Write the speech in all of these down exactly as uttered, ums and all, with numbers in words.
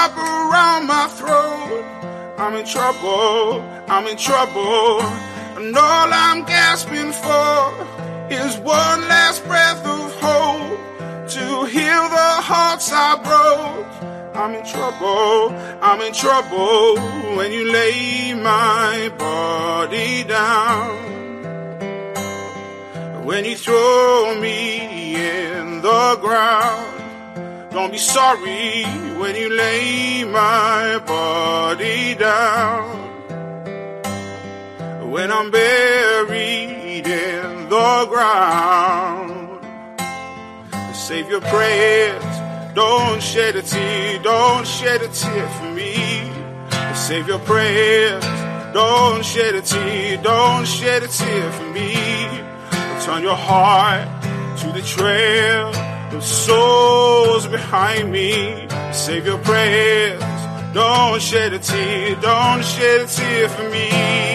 up around my throat. I'm in trouble, I'm in trouble. And all I'm gasping for is one last breath of hope to heal the hearts I broke. I'm in trouble, I'm in trouble when you lay my body down. When you throw me in the ground. Don't be sorry when you lay my body down. When I'm buried in the ground. Save your prayers, don't shed a tear, don't shed a tear for me. Save your prayers, don't shed a tear, don't shed a tear for me. Turn your heart to the trail of souls behind me. Save your prayers, don't shed a tear, don't shed a tear for me.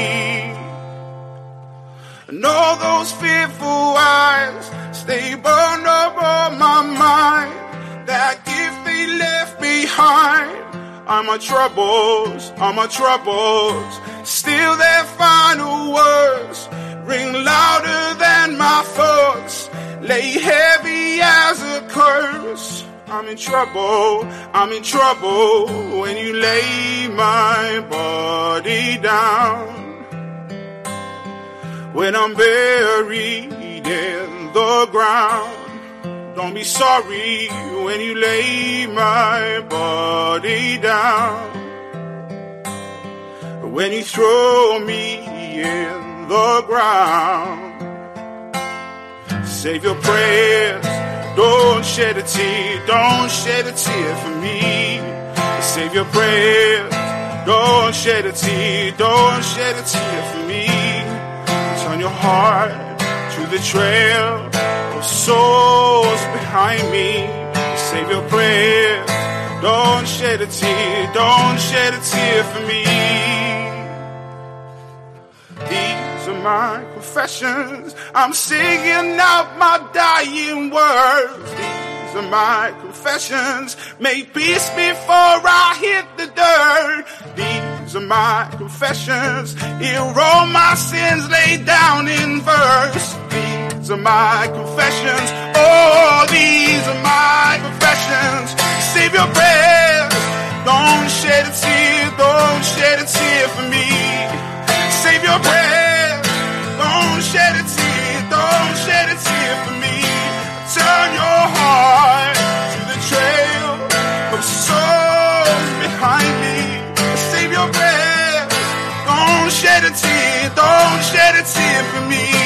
And all those fearful eyes stay burned up on my mind. That gift they left behind are my troubles, are my troubles. Still their final words ring louder than my thoughts, lay heavy as a curse. I'm in trouble, I'm in trouble when you lay my body down. When I'm buried in the ground. Don't be sorry when you lay my body down. When you throw me in the ground. Save your prayers, don't shed a tear, don't shed a tear for me. Save your prayers, don't shed a tear, don't shed a tear for me. Turn your heart to the trail of souls behind me. Save your prayers, don't shed a tear, don't shed a tear for me. These are my confessions, I'm singing out my dying words. These are my confessions, make peace before I hit the dirt. These are my confessions, here all my sins laid down in verse. These are my confessions, oh, these are my confessions. Save your prayers, don't shed a tear, don't shed a tear for me. Save your prayers, don't shed a tear, don't shed a tear for me. Turn your heart to the trail of souls behind me. Save your prayers, don't shed a tear, don't shed a tear for me.